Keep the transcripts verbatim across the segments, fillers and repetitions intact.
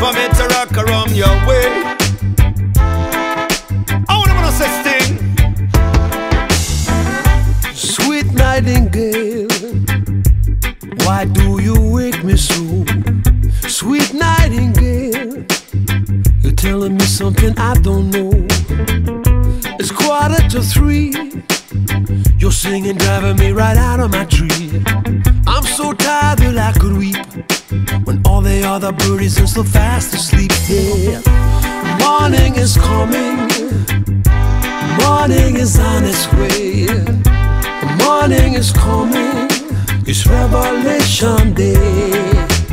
for me to rock around your way. I wanna wanna say sting. Sweet nightingale, why do you wake me so? Sweet nightingale, you're telling me something I don't know. It's quarter to three, you're singing, driving me right out of my tree. I'm so tired that I could weep when all the other birdies are so fast asleep. Yeah, morning is coming, morning is on its way. Morning is coming, it's Revelation Day.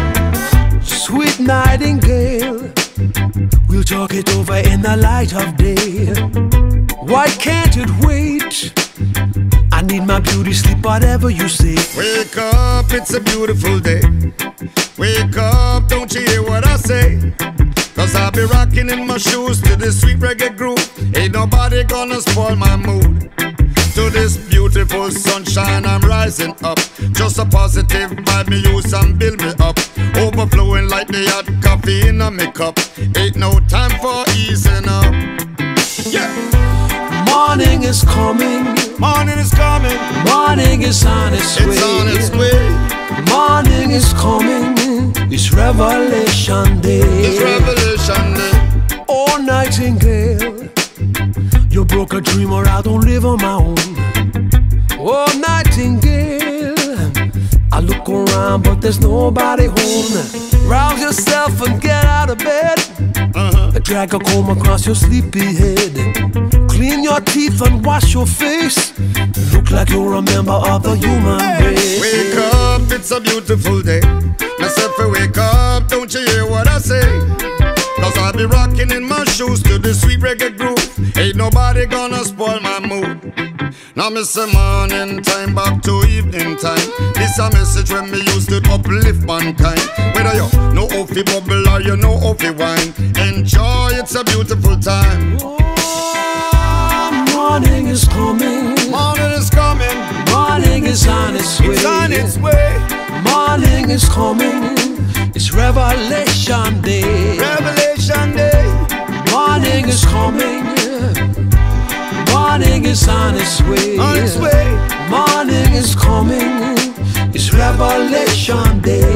Sweet nightingale, we'll talk it over in the light of day. Why can't it wait? I need my beauty sleep, whatever you say. Wake up, it's a beautiful day. Wake up, don't you hear what I say? Cause I'll be rocking in my shoes to this sweet reggae groove. Ain't nobody gonna spoil my mood. To this beautiful sunshine I'm rising up. Just a positive vibe me use and build me up. Overflowing like the hot coffee in a me cup. Ain't no time for easing up. Yeah. Morning is coming, morning is coming, morning is on its way. It's on its way. Morning is coming, it's Revelation Day. It's Revelation Day. Oh nightingale, you broke a dream or I don't live on my own. Oh nightingale, I look around but there's nobody home. Rouse yourself and get out of bed. uh-huh. Drag a comb across your sleepy head. Clean your teeth and wash your face. Look like you're a member of the human race. Wake up, it's a beautiful day. Myself wake up, don't you hear what I say? Cause I'll be rocking in my shoes to the sweet reggae groove. Ain't nobody gonna spoil my mood. Now me say morning time back to evening time. This a message when me used to uplift mankind. Whether you know how fi bubble or you know how fi wine, enjoy, it's a beautiful time. Oh, morning is coming, morning is coming, morning is on its way. It's on its way. Morning is coming, it's Revelation Day. Revelation Day. Morning is coming, morning is on its way. On its way. Morning is coming, it's Revelation Day.